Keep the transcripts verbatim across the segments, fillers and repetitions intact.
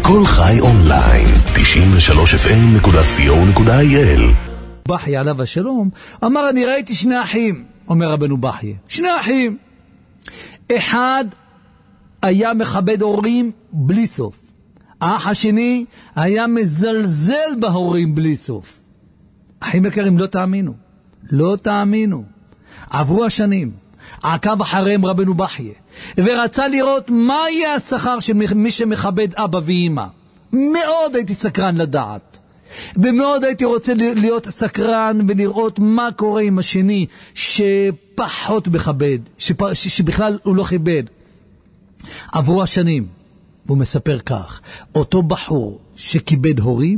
כל חי אונליין, תשעים ושלוש אף אם נקודה סי או נקודה איי אל. בחיה עליו השלום אמר, אני ראיתי שני אחים, אומר רבנו בחיה, שני אחים. אחד היה מכבד הורים בלי סוף, האח השני היה מזלזל בהורים בלי סוף. אחים יקרים, לא תאמינו, לא תאמינו. עברו השנים, עקב אחריהם רבנו בחיה ורצה לראות מה יהיה השכר של מי שמכבד אבא ואמא. מאוד הייתי סקרן לדעת, ומאוד הייתי רוצה להיות סקרן ולראות מה קורה עם השני שפחות מכבד, שפ... שבכלל הוא לא כיבד. עברו השנים, והוא מספר כך, אותו בחור שכיבד הורים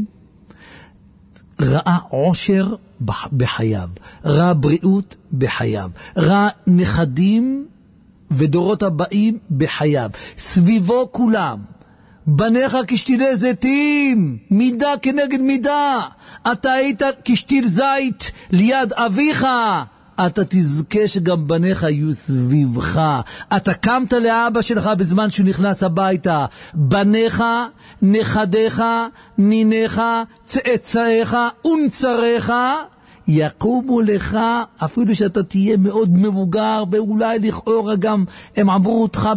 ראה עושר בחייו, ראה בריאות בחייו, ראה נכדים ודורות הבאים בחייו, סביבו כולם בניך כשתילי זיתים, מידה כנגד מידה. אתה היית כשתיל זית ליד אביך, אתה תזכה שגם בניך יהיו סביבך. אתה קמת לאבא שלך בזמן שהוא נכנס הביתה, בניך, נכדיך, ניניך, צאצאיך ונצריך יקומו לך, אפילו שאתה תהיה מאוד מבוגר, ואולי לכאורה גם הם עברו אותך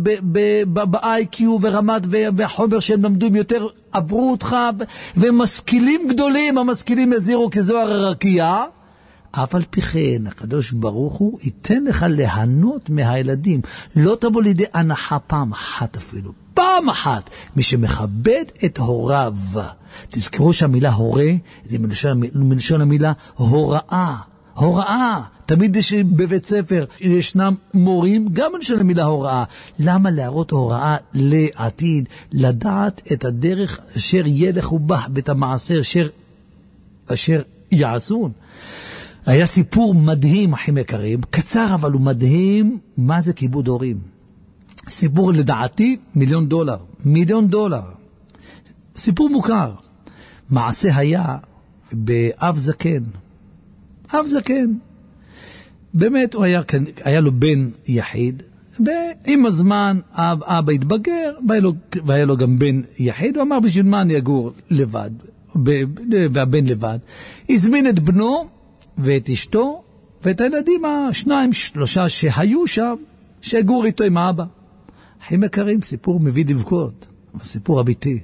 ב-איי קיו ורמת והחומר שהם למדו יותר, עברו אותך, ומשכילים גדולים, המשכילים יזירו כזוהר הרקיע. אף על פי כן, הקדוש ברוך הוא ייתן לך ליהנות מהילדים. לא תבוא לידי הנחה פעם אחת אפילו. פעם אחת. מי שמכבד את הוריו. תזכרו שהמילה הורה, זה מלשון, מלשון המילה הוראה. הוראה. תמיד יש בבית ספר, ישנם מורים, גם מלשון המילה הוראה. למה להראות הוראה לעתיד? לדעת את הדרך אשר ילכו בה, בית המעשר אשר, אשר יעשון. היה סיפור מדהים, אחים יקרים, קצר אבל הוא מדהים, מה זה כיבוד הורים. סיפור לדעתי מיליון דולר, מיליון דולר. סיפור מוכר. מעשה היה באב זקן. אב זקן. באמת הוא היה, היה לו בן יחיד, ועם הזמן אב, אבא התבגר, והיה לו, והיה לו גם בן יחיד, הוא אמר בשביל מה אני אגור לבד, והבן לבד. הזמין את בנו, ואת אשתו, ואת הילדים השניים, שלושה שהיו שם, שהגור איתו עם האבא. אחים יקרים, סיפור מביא לבכות, סיפור אמיתי.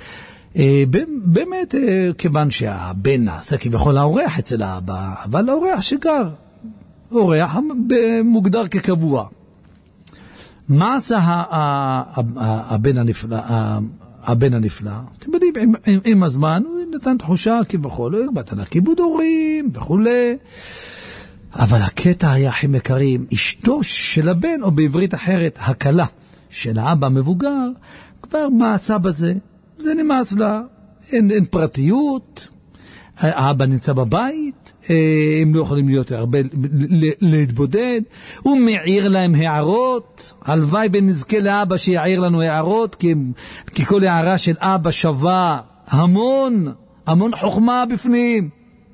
באמת, כיוון שהבן נעשה כביכול האורח אצל האבא, אבל האורח שגר, אורח מוגדר כקבוע. מה עשה הבן הנפלא? הבן הנפלא, אתם יודעים, עם, עם, עם הזמן הוא נתן תחושה כביכול, הוא הרבט על הכיבוד הורים וכו'. אבל הקטע היה, אחים יקרים, אשתו של הבן, או בעברית אחרת, הקלה של האבא המבוגר, כבר מה עשה בזה? זה נמאס לה, אין, אין פרטיות, האבא נמצא בבית, הם לא יכולים להיות הרבה, להתבודד, הוא מעיר להם הערות, הלוואי ונזכה לאבא שיעיר לנו הערות, כי, כי כל הערה של אבא שווה המון, המון חוכמה בפנים.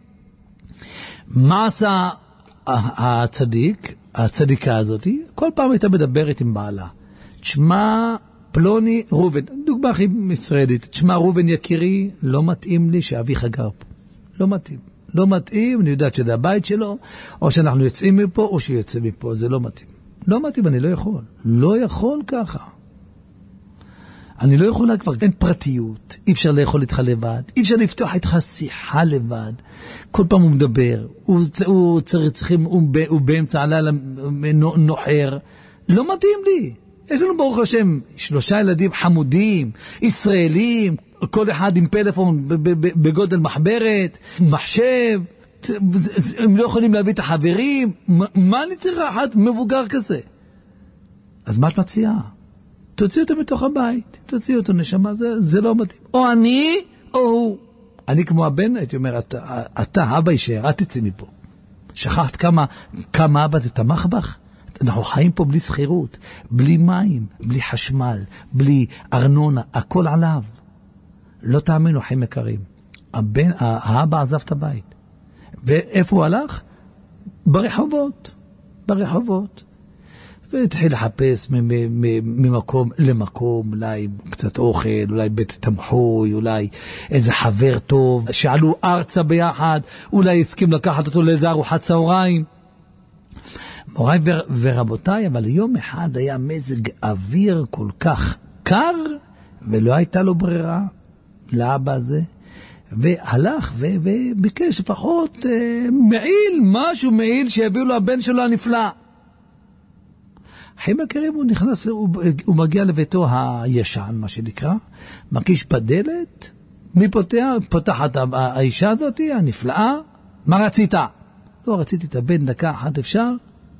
מה עשה הצדיק, הצדיקה הזאת? כל פעם הייתה מדברת עם בעלה, תשמע פלוני רובן, דוגמה הכי ישראלית, תשמע רובן יקירי, לא מתאים לי שאביך גר פה, לא מתאים. לא מתאים, אני יודעת שזה הבית שלו, או שאנחנו יוצאים מפה, או שהוא יוצא מפה, זה לא מתאים. לא מתאים, אני לא יכול. לא יכול ככה. אני לא יכולה כבר, אין פרטיות, אי אפשר לאכול איתך לבד, אי אפשר לפתוח איתך שיחה לבד. כל פעם הוא מדבר, הוא, הוא צריכים, הוא, הוא באמצע הלילה נוחר. לא מתאים לי. יש לנו ברוך השם שלושה ילדים חמודים, ישראלים, כל אחד עם פלאפון בגודל מחברת, מחשב, הם לא יכולים להביא את החברים. מה אני צריך אחד מבוגר כזה? אז מה את מציעה? תוציא אותו מתוך הבית, תוציא אותו נשמה, זה, זה לא מתאים. או אני, או הוא. אני כמו הבן, הייתי אומר, אתה, אתה אבא יישאר, את תצא מפה. שכחת כמה, כמה אבא זה תמך בך? אנחנו חיים פה בלי סחירות, בלי מים, בלי חשמל, בלי ארנונה, הכל עליו. לא תאמינו, אחים יקרים. הבן, האבא עזב את הבית. ואיפה הוא הלך? ברחובות. ברחובות. והתחיל לחפש ממקום למקום, אולי קצת אוכל, אולי בית תמחוי, אולי איזה חבר טוב, שעלו ארצה ביחד, אולי הסכים לקחת אותו לאיזה ארוחת צהריים. מוריי ורבותיי, אבל יום אחד היה מזג אוויר כל כך קר, ולא הייתה לו ברירה לאבא הזה, והלך ו- וביקש לפחות אה, מעיל, משהו מעיל שיביאו לו הבן שלו הנפלא. אחים יקרים, הוא נכנס, הוא, הוא מגיע לביתו הישן, מה שנקרא, מקיש בדלת, מי פותח? פותחת האישה הזאת, הנפלאה, מה רצית? לא רציתי את הבן, דקה אחת אפשר?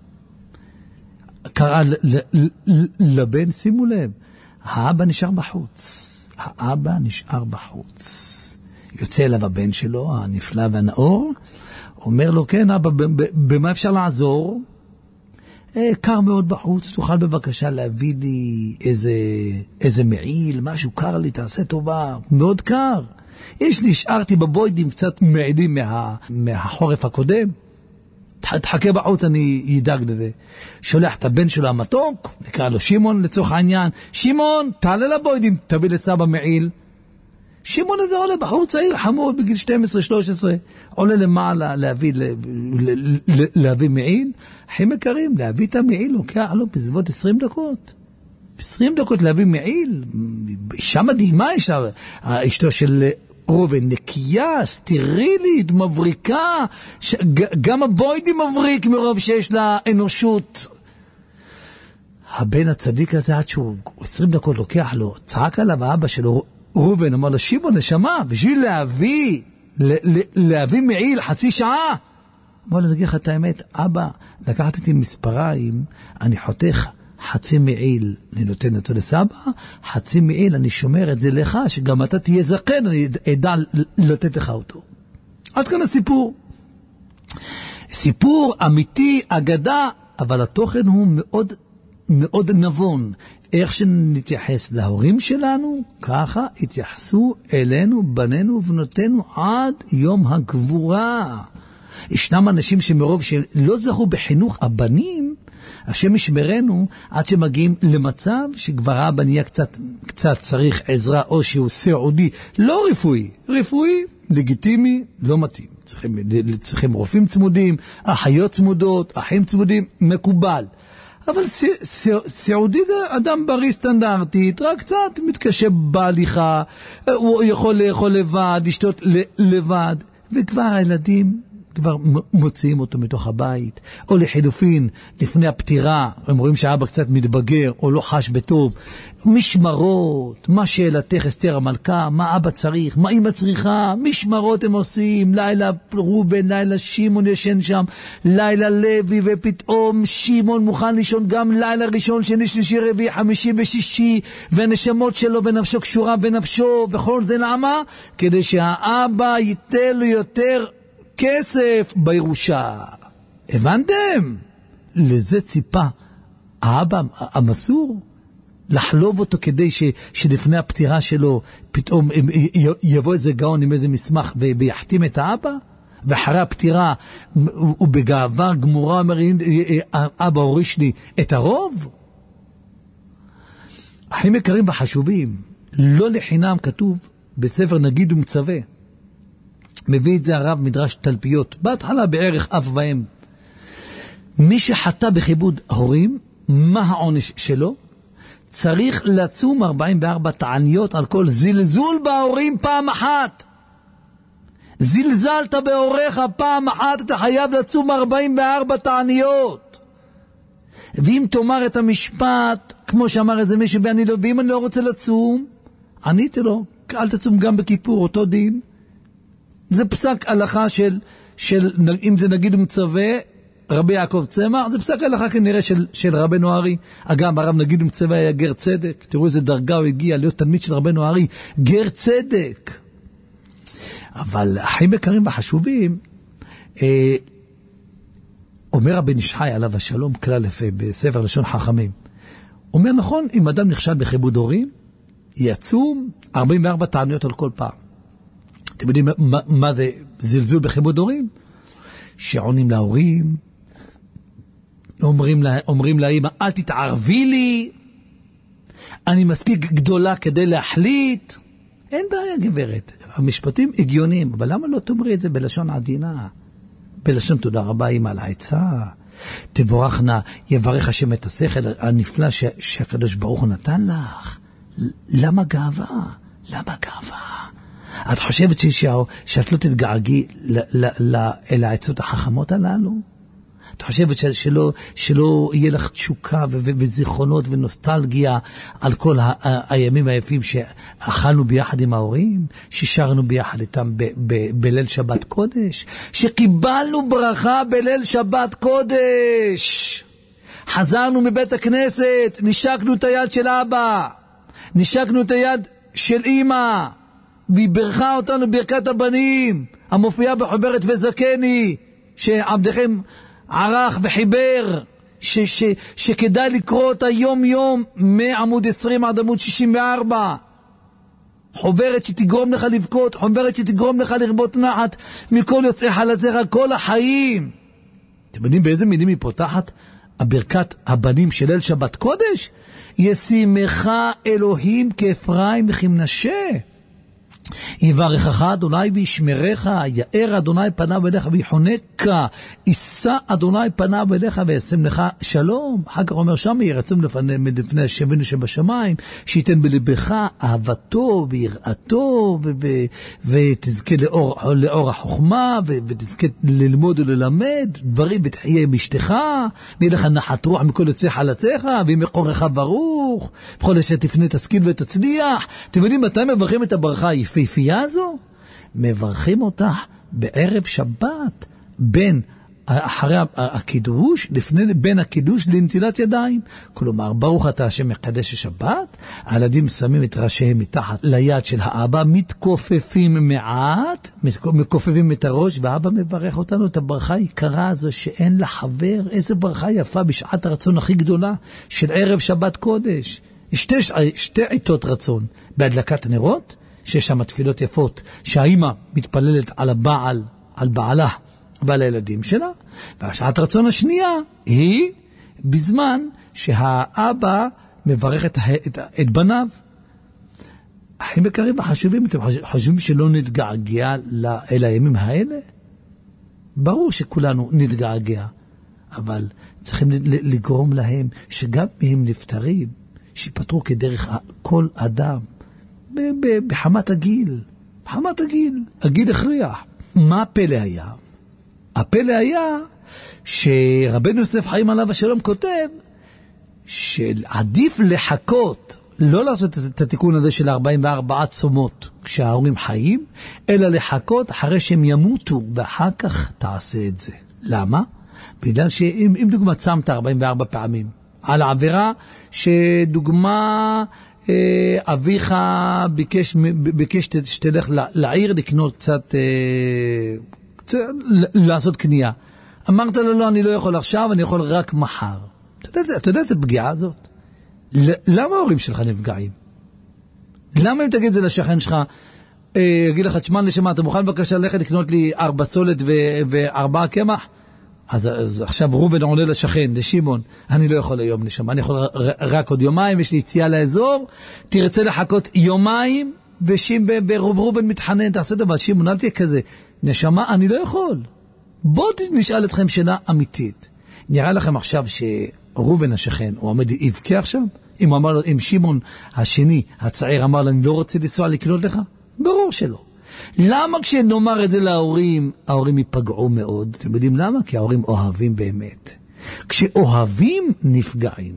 קרא לבן, שימו לב, האבא נשאר בחוץ, האבא נשאר בחוץ. יוצא אליו הבן שלו, הנפלא והנאור, אומר לו, כן אבא, במה אפשר לעזור? קר מאוד בחוץ, תוכל בבקשה להביא לי איזה, איזה מעיל, משהו קר לי, תעשה טובה, מאוד קר. יש לי, השארתי בבוידים קצת מעילים מה, מהחורף הקודם, תחכה בחוץ, אני ידאג לזה. שולח את הבן שלו המתוק, נקרא לו שימון לצורך העניין, שימון, תעלה לבוידים, תביא לסבא מעיל. שימון הזה עולה בחור צעיר, חמוד, בגיל שתים עשרה שלוש עשרה, עולה למעלה להביא, להביא מעיל. אחים יקרים, להביא את המעיל, לוקח לו בסביבות עשרים דקות. עשרים דקות להביא מעיל, אישה מדהימה, אשתו של ראובן, נקייה, סטרילית, מבריקה, גם הבוידי מבריק מרוב שיש לה אנושות. הבן הצדיק הזה, עד שהוא עשרים דקות לוקח לו, צעק עליו האבא שלו, ראובן, אמר לו, שימון, נשמה, בשביל להביא, להביא מעיל חצי שעה. אמר לו, נגיד לך את האמת, אבא, לקחת איתי מספריים, אני חותך חצי מעיל, אני נותן אותו לסבא, חצי מעיל, אני שומר את זה לך, שגם אתה תהיה זקן, אני אדע לתת לך אותו. עד כאן הסיפור. סיפור אמיתי, אגדה, אבל התוכן הוא מאוד, מאוד נבון. איך שנתייחס להורים שלנו, ככה התייחסו אלינו, בנינו ובנותינו, עד יום הגבורה. ישנם אנשים שמרוב שלא זכו בחינוך הבנים, השם ישמרנו עד שמגיעים למצב שכבר האבא נהיה קצת, קצת צריך עזרה, או שהוא סעודי, לא רפואי, רפואי, לגיטימי, לא מתאים. צריכים, צריכים רופאים צמודים, אחיות צמודות, אחים צמודים, מקובל. אבל סעודי זה אדם בריא סטנדרטית, רק קצת מתקשה בהליכה, הוא יכול לאכול לבד, לשתות לבד, וכבר הילדים כבר מוציאים אותו מתוך הבית, או לחילופין, לפני הפטירה, הם רואים שהאבא קצת מתבגר, או לא חש בטוב, משמרות, מה שאלתך אסתר המלכה, מה אבא צריך, מה אמא צריכה, משמרות הם עושים, לילה ראובן, לילה שימון ישן שם, לילה לוי, ופתאום שימון מוכן לישון גם לילה ראשון, שני, שלישי, רביעי, חמישי ושישי, והנשמות שלו ונפשו קשורה בנפשו, וכל זה למה? כדי שהאבא ייתן לו יותר כסף בירושה. הבנתם? לזה ציפה האבא המסור, לחלוב אותו כדי ש, שלפני הפטירה שלו פתאום יבוא איזה גאון עם איזה מסמך ויחתים את האבא, ואחרי הפטירה הוא בגאווה גמורה אומר, אבא הוריש לי את הרוב. אחים יקרים וחשובים, לא לחינם כתוב בספר נגיד ומצווה, מביא את זה הרב מדרש תלפיות, בהתחלה בערך אב ואם. מי שחטא בכיבוד הורים, מה העונש שלו? צריך לצום ארבעים וארבע תעניות על כל זלזול בהורים פעם אחת. זלזלת בהוריך פעם אחת, אתה חייב לצום ארבעים וארבע תעניות. ואם תאמר את המשפט, כמו שאמר איזה מישהו, ואני לא, ואם אני לא רוצה לצום, עניתי לו, אל תצום גם בכיפור, אותו דין. זה פסק הלכה של, של אם זה נגיד ומצווה, רבי יעקב צמח, זה פסק הלכה כנראה של, של רבנו ארי. אגב, הרב נגיד ומצווה היה גר צדק, תראו איזה דרגה הוא הגיע להיות תלמיד של רבנו ארי, גר צדק. אבל החיים יקרים וחשובים, אה, אומר הבן איש חי עליו השלום, כלל יפה בספר לשון חכמים, אומר נכון, אם אדם נכשל בכיבוד הורים, יצום ארבעים וארבע תעניות על כל פעם. אתם יודעים מה, מה זה זלזול בכיבוד הורים? שעונים להורים, אומרים לה, אומרים לאמא, אל תתערבי לי, אני מספיק גדולה כדי להחליט. אין בעיה גברת, המשפטים הגיוניים, אבל למה לא תאמרי את זה בלשון עדינה? בלשון תודה רבה אמא על העצה, תבורכנה, יברך השם את השכל הנפלא ש, שהקדוש ברוך הוא נתן לך. למה גאווה? למה גאווה? את חושבת ש, שאת לא תתגעגעי אל העצות החכמות הללו? את חושבת ש, שלא, שלא יהיה לך תשוקה ו, ו, וזיכרונות ונוסטלגיה על כל ה, ה, הימים היפים שאכלנו ביחד עם ההורים, ששרנו ביחד איתם ב, ב, בליל שבת קודש, שקיבלנו ברכה בליל שבת קודש, חזרנו מבית הכנסת, נשקנו את היד של אבא, נשקנו את היד של אמא, והיא ברכה אותנו ברכת הבנים, המופיעה בחוברת וזקני, שעבדכם ערך וחיבר, ש, ש, שכדאי לקרוא אותה יום יום מעמוד עשרים עד עמוד שישים וארבע. חוברת שתגרום לך לבכות, חוברת שתגרום לך לרבות נחת מכל יוצאי חלציך כל החיים. אתם יודעים באיזה מילים היא פותחת? הברכת הבנים של ליל שבת קודש? ישימך אלוהים כאפרים וכמנשה, יברכך אדוני וישמרך, יאר אדוני פניו אליך ויחונק, יישא אדוני פניו אליך וישם לך שלום. אחר כך אומר שם, ירצם לפני, לפני השבינו שבשמיים, שייתן בלבך אהבתו ויראתו, ו- ו- ותזכה לאור, לאור החוכמה, ו- ותזכה ללמוד וללמד דברים, ותחיה בשתך, ויהיה לך נחת רוח מכל יוצאי חלציך, וימי קורך ברוך, בכל שתפנה תשכיל ותצליח. אתם יודעים מתי מברכים את הברכה היפהפייה הזו? מברכים אותך בערב שבת, בין אחרי הקידוש, לפני בין הקידוש לנטילת ידיים. כלומר, ברוך אתה השם מקדש השבת, הילדים שמים את ראשיהם מתחת ליד של האבא, מתכופפים מעט, מכופפים את הראש, והאבא מברך אותנו את הברכה היקרה הזו שאין לה חבר. איזה ברכה יפה בשעת הרצון הכי גדולה של ערב שבת קודש. שתי, שתי עיתות רצון, בהדלקת נרות, שיש שם תפילות יפות, שהאימא מתפללת על הבעל, על בעלה, ועל הילדים שלה, והשעת רצון השנייה היא בזמן שהאבא מברך את, את, את בניו. אחים יקרים וחשובים, אתם חושבים שלא נתגעגע אל הימים האלה? ברור שכולנו נתגעגע, אבל צריכים לגרום להם שגם מהם נפטרים, שיפטרו כדרך כל אדם, בחמת הגיל, בחמת הגיל, הגיל הכריח. מה הפלא היה? הפלא היה שרבנו יוסף חיים עליו השלום כותב שעדיף לחכות, לא לעשות את התיקון הזה של ארבעים וארבע צומות כשההורים חיים, אלא לחכות אחרי שהם ימותו, ואחר כך תעשה את זה. למה? בגלל שאם אם דוגמה צמת ארבעים וארבע פעמים, על העבירה שדוגמה אה, אביך ביקש, ביקש שתלך לעיר לקנות קצת, אה, קצת לעשות קנייה. אמרת לו, לא, אני לא יכול עכשיו, אני יכול רק מחר. אתה יודע, אתה יודע איזה פגיעה הזאת? למה ההורים שלך נפגעים? למה אם תגיד את זה לשכן שלך, אה, יגיד לך, תשמע נשמה, אתה מוכן בבקשה ללכת לקנות לי ארבע סולת ו- וארבעה קמח? אז, אז עכשיו רובן עולה לשכן, לשמעון, אני לא יכול היום נשמה, אני יכול ר, רק עוד יומיים, יש לי יציאה לאזור, תרצה לחכות יומיים, ורובן מתחנן, תעשה דבר, שמעון, אל תהיה כזה, נשמה, אני לא יכול. בואו נשאל אתכם שאלה אמיתית. נראה לכם עכשיו שרובן השכן, הוא עומד יבכה עכשיו? אם הוא אמר לו, אם שמעון השני, הצעיר אמר לו, אני לא רוצה לנסוע לקנות לך? ברור שלא. למה כשנאמר את זה להורים, ההורים ייפגעו מאוד? אתם יודעים למה? כי ההורים אוהבים באמת. כשאוהבים נפגעים.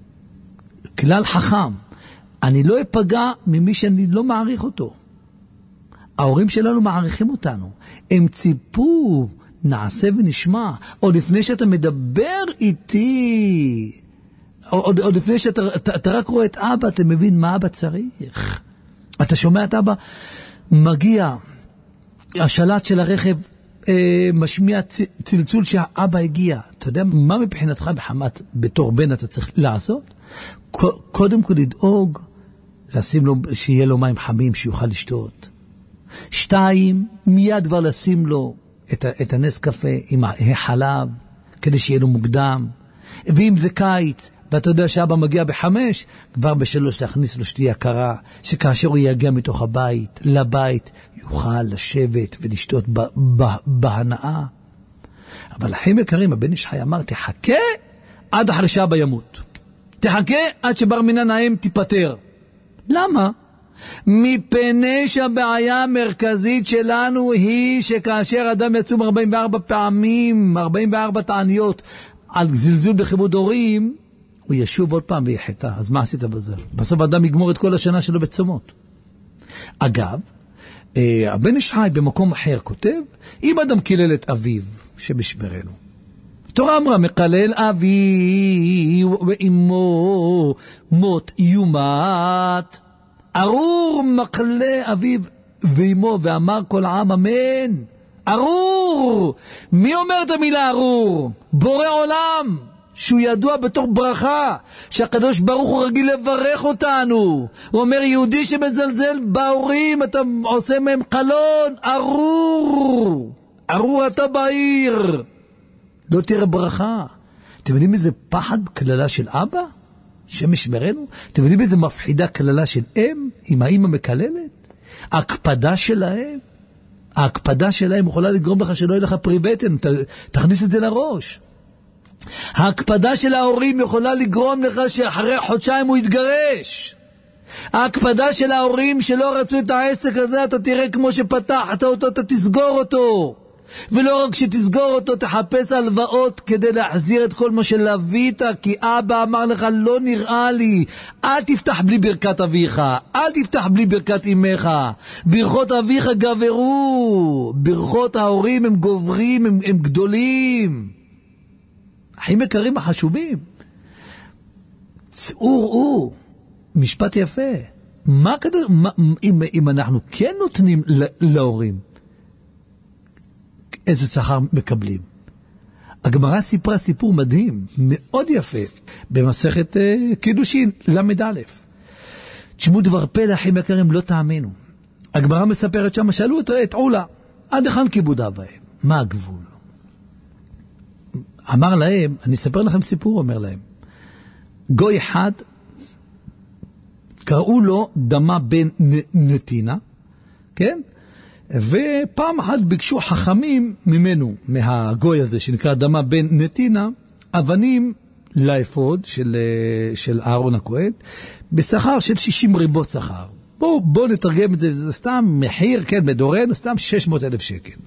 כלל חכם, אני לא אפגע ממי שאני לא מעריך אותו. ההורים שלנו מעריכים אותנו. הם ציפו, נעשה ונשמע. או לפני שאתה מדבר איתי, או, או, או לפני שאתה אתה, אתה רק רואה את אבא, אתה מבין מה אבא צריך. אתה שומע את אבא, מגיע, השלט של הרכב אה, משמיע צ, צלצול שהאבא הגיע. אתה יודע מה מבחינתך בחמת בתור בן אתה צריך לעשות? קודם כל לדאוג, לשים לו, שיהיה לו מים חמים שיוכל לשתות. שתיים, מיד כבר לשים לו את, את הנס קפה עם החלב, כדי שיהיה לו מוקדם. ואם זה קיץ, ואתה יודע שאבא מגיע בחמש, כבר בשלוש להכניס לו שתייה קרה, שכאשר הוא יגיע מתוך הבית, לבית, יוכל לשבת ולשתות ב- ב- בהנאה. אבל אחים יקרים, הבן איש חי אמר, תחכה עד אחרי שאבא ימות. תחכה עד שבר מינן האם תיפטר. למה? מפני שהבעיה המרכזית שלנו היא שכאשר אדם יצום ארבעים וארבע פעמים, ארבעים וארבע תעניות על זלזול בכיבוד הורים, הוא ישוב עוד פעם ויחטא. אז מה עשית בזה? בסוף אדם יגמור את כל השנה שלו בצומות. אגב, הבן איש חי במקום אחר כותב, אם אדם קילל את אביו שבשברנו, התורה אמרה, מקלל אבי ואמו מות יומת, ארור מקלה אביו ואמו, ואמר כל העם אמן. ארור! מי אומר את המילה ארור? בורא עולם, שהוא ידוע בתוך ברכה, שהקדוש ברוך הוא רגיל לברך אותנו. הוא אומר, יהודי שמזלזל בהורים, אתה עושה מהם קלון. ארור! ארור אתה בעיר, לא תראה ברכה. אתם יודעים איזה פחד כללה של אבא? שמשמרנו? אתם יודעים איזה מפחידה כללה של אם? אם האמא מקללת? ההקפדה שלהם, ההקפדה שלהם יכולה לגרום לך שלא יהיה לך פריבטן, ת, תכניס את זה לראש. ההקפדה של ההורים יכולה לגרום לך שאחרי חודשיים הוא יתגרש. ההקפדה של ההורים שלא רצו את העסק הזה, אתה תראה כמו שפתחת אותו, אתה תסגור אותו. ולא רק שתסגור אותו, תחפש הלוואות כדי להחזיר את כל מה שלווית, כי אבא אמר לך, לא נראה לי. אל תפתח בלי ברכת אביך, אל תפתח בלי ברכת אמך. ברכות אביך גברו, ברכות ההורים הם גוברים, הם, הם גדולים. אחים יקרים החשובים, צאו ראו, משפט יפה. מה כדור, מה, אם, אם אנחנו כן נותנים להורים, איזה שכר מקבלים? הגמרא סיפרה סיפור מדהים, מאוד יפה, במסכת uh, קידושין, למד א'. תשמעו דבר פלא, אחים יקרים, לא תאמינו. הגמרא מספרת שם, שאלו את, את עולה, עד היכן כיבוד אב ואם? מה הגבול? אמר להם, אני אספר לכם סיפור, אומר להם. גוי אחד, קראו לו דמה בן נתינה, כן? ופעם אחת ביקשו חכמים ממנו, מהגוי הזה שנקרא דמה בן נתינה, אבנים לאפוד של, של אהרון הכהן, בשכר של שישים ריבות שכר. בואו בוא נתרגם את זה, זה סתם מחיר, כן, בדורנו, סתם שש מאות אלף שקל.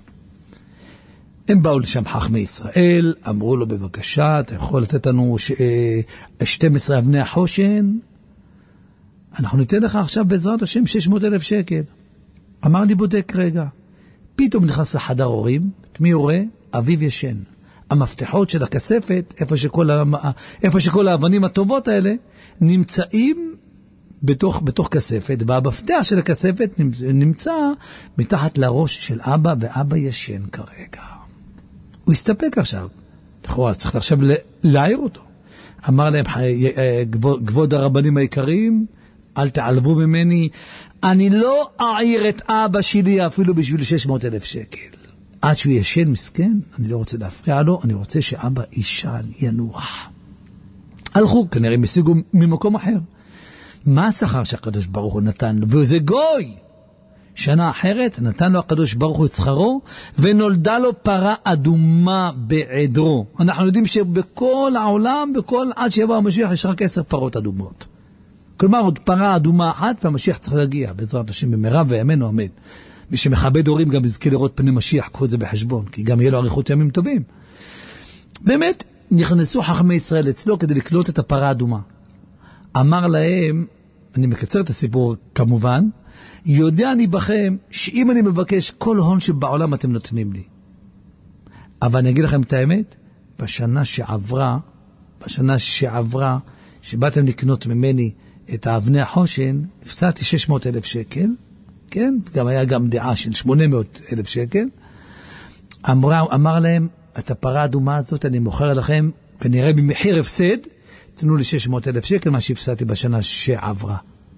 הם באו לשם חכמי ישראל, אמרו לו בבקשה, אתה יכול לתת לנו ש... שתים עשרה אבני החושן, אנחנו ניתן לך עכשיו בעזרת השם שש מאות אלף שקל. אמר לי בודק רגע, פתאום נכנס לחדר הורים, מי יורה? אביו ישן. המפתחות של הכספת, איפה שכל, ה... איפה שכל האבנים הטובות האלה, נמצאים בתוך, בתוך כספת, והמפתח של הכספת נמצא מתחת לראש של אבא, ואבא ישן כרגע. הוא הסתפק עכשיו. לכאורה, צריך עכשיו להעיר אותו. אמר להם, כבוד הרבנים היקרים, אל תעלבו ממני, אני לא אעיר את אבא שלי אפילו בשביל שש מאות אלף שקל. עד שהוא ישן מסכן, אני לא רוצה להפריע לו, אני רוצה שאבא אישן ינוח. הלכו, כנראה הם השיגו ממקום אחר. מה השכר שהקדוש ברוך הוא נתן לו? וזה גוי. שנה אחרת נתן לו הקדוש ברוך הוא את שכרו, ונולדה לו פרה אדומה בעדרו. אנחנו יודעים שבכל העולם, בכל עד שיבוא המשיח, יש רק עשר פרות אדומות. כלומר, עוד פרה אדומה אחת, והמשיח צריך להגיע, בעזרת השם במהרה וימינו אמן. מי שמכבד הורים גם יזכה לראות פני משיח, קחו את זה בחשבון, כי גם יהיה לו אריכות ימים טובים. באמת, נכנסו חכמי ישראל אצלו כדי לקלוט את הפרה האדומה. אמר להם, אני מקצר את הסיפור כמובן, יודע אני בכם שאם אני מבקש כל הון שבעולם אתם נותנים לי. אבל אני אגיד לכם את האמת, בשנה שעברה, בשנה שעברה, שבאתם לקנות ממני את האבני החושן, הפסעתי שש מאות אלף שקל, כן? גם היה גם דעה של שמונה מאות אלף שקל. אמר, אמר להם, את הפרה האדומה הזאת אני מוכר לכם, כנראה במחיר הפסד, תנו לי שש מאות אלף שקל, מה שהפסעתי בשנה שעברה.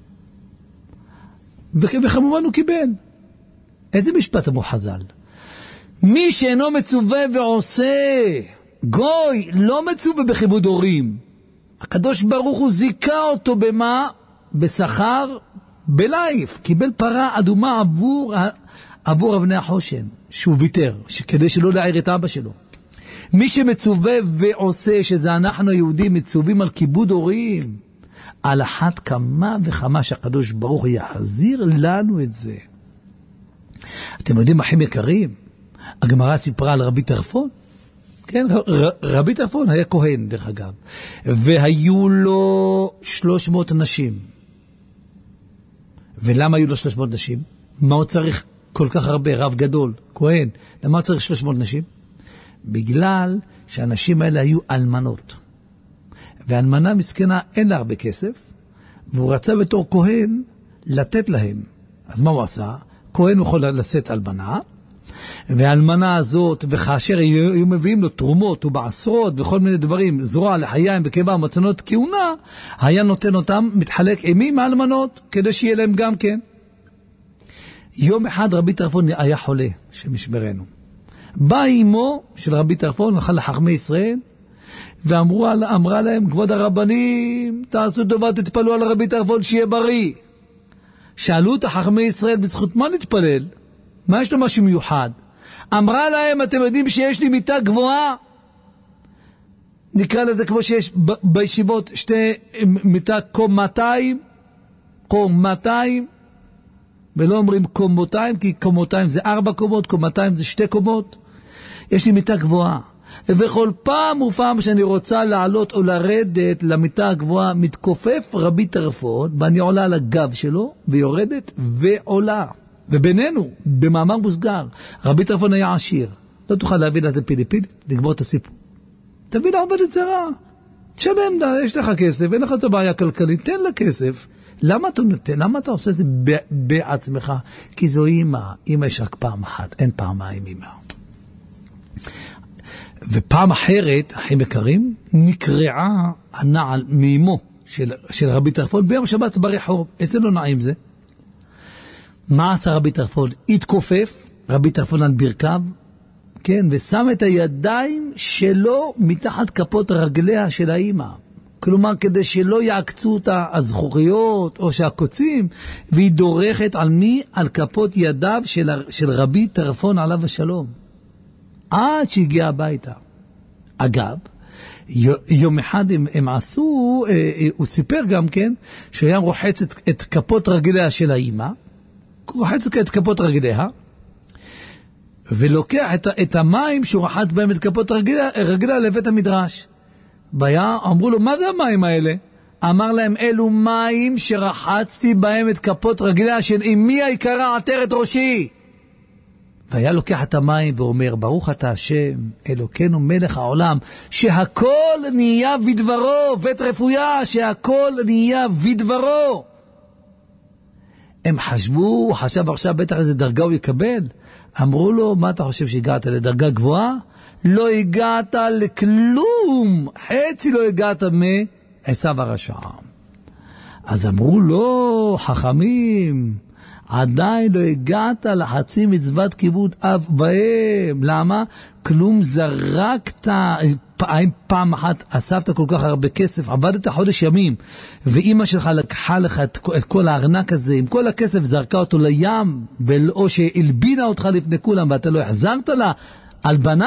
וכמובן הוא קיבל. איזה משפט אמרו חז"ל? מי שאינו מצווה ועושה, גוי לא מצווה בכיבוד הורים. הקדוש ברוך הוא זיכה אותו במה? בשכר, בלייף. קיבל פרה אדומה עבור, עבור אבני החושן, שהוא ויתר, כדי שלא להעיר את אבא שלו. מי שמצווה ועושה, שזה אנחנו היהודים מצווים על כיבוד הורים, על אחת כמה וכמה שהקדוש ברוך הוא יחזיר לנו את זה. אתם יודעים, אחים יקרים, הגמרא סיפרה על רבי טרפון, כן, ר, רבי טרפון היה כהן דרך אגב, והיו לו שלוש מאות נשים. ולמה היו לו שלוש מאות נשים? מה הוא צריך כל כך הרבה, רב גדול, כהן, למה הוא צריך שלוש מאות נשים? בגלל שהנשים האלה היו אלמנות. והאלמנה מסכנה אין לה הרבה כסף, והוא רצה בתור כהן לתת להם. אז מה הוא עשה? כהן הוא יכול לשאת אלמנה, והאלמנה הזאת, וכאשר היו מביאים לו תרומות ובעשרות וכל מיני דברים, זרוע לחיים בקבע מתנות כהונה, היה נותן אותם, מתחלק עמי מהאלמנות, כדי שיהיה להם גם כן. יום אחד רבי טרפון היה חולה, שמשמרנו. בא אימו של רבי טרפון, הלכה לחכמי ישראל, ואמרה להם, כבוד הרבנים, תעשו טובה, תתפלו על רבי טרפון שיהיה בריא. שאלו את חכמי ישראל, בזכות מה נתפלל? מה יש לו משהו מיוחד? אמרה להם, אתם יודעים שיש לי מיטה גבוהה? נקרא לזה כמו שיש ב- בישיבות שתי מיטה קומתיים, קומתיים, ולא אומרים קומותיים, כי קומותיים זה ארבע קומות, קומתיים זה שתי קומות. יש לי מיטה גבוהה. וכל פעם ופעם שאני רוצה לעלות או לרדת למיטה הגבוהה, מתכופף רבי טרפון, ואני עולה על הגב שלו, ויורדת ועולה. ובינינו, במאמר מוסגר, רבי טרפון היה עשיר. לא תוכל להביא לזה פיליפילית, לגמור את הסיפור. תביא לה עובדת זרה. תשלם לה, יש לך כסף, אין לך את הבעיה כלכלית, תן לה כסף. למה אתה נותן? למה אתה עושה את זה בעצמך? כי זו אימא. אימא יש רק פעם אחת, אין פעמיים אימא. ופעם אחרת, אחים יקרים, נקרעה הנעל מאימו של, של רבי טרפון ביום שבת ברחוב. איזה לא נעים זה? מה עשה רבי טרפון? התכופף, רבי טרפון על ברכיו, כן, ושם את הידיים שלו מתחת כפות רגליה של האימא. כלומר, כדי שלא יעקצו אותה הזכוכיות או שהקוצים, והיא דורכת על מי? על כפות ידיו של, של רבי טרפון עליו השלום. עד שהגיע הביתה. אגב, יום אחד הם, הם עשו, הוא סיפר גם כן, שהיה רוחץ את, את כפות רגליה של האימא, רוחץ את כפות רגליה, ולוקח את, את המים שהוא רחץ בהם את כפות רגליה, רגליה לבית המדרש. והיה, אמרו לו, מה זה המים האלה? אמר להם, אלו מים שרחצתי בהם את כפות רגליה של אמי היקרה עטרת ראשי. והיה לוקח את המים ואומר, ברוך אתה השם, אלוקינו מלך העולם, שהכל נהיה בדברו, בית רפויה, שהכל נהיה בדברו. הם חשבו, חשב עכשיו בטח איזה דרגה הוא יקבל. אמרו לו, מה אתה חושב שהגעת לדרגה גבוהה? לא הגעת לכלום, חצי לא הגעת מעשיו הרשע. אז אמרו לו, חכמים, עדיין לא הגעת לחצי מצוות כיבוד אב ואם. למה? כלום זרקת, פעם, פעם אחת אספת כל כך הרבה כסף, עבדת חודש ימים, ואמא שלך לקחה לך את, את כל הארנק הזה, עם כל הכסף זרקה אותו לים, או שהלבינה אותך לפני כולם, ואתה לא החזרת לה על בנה?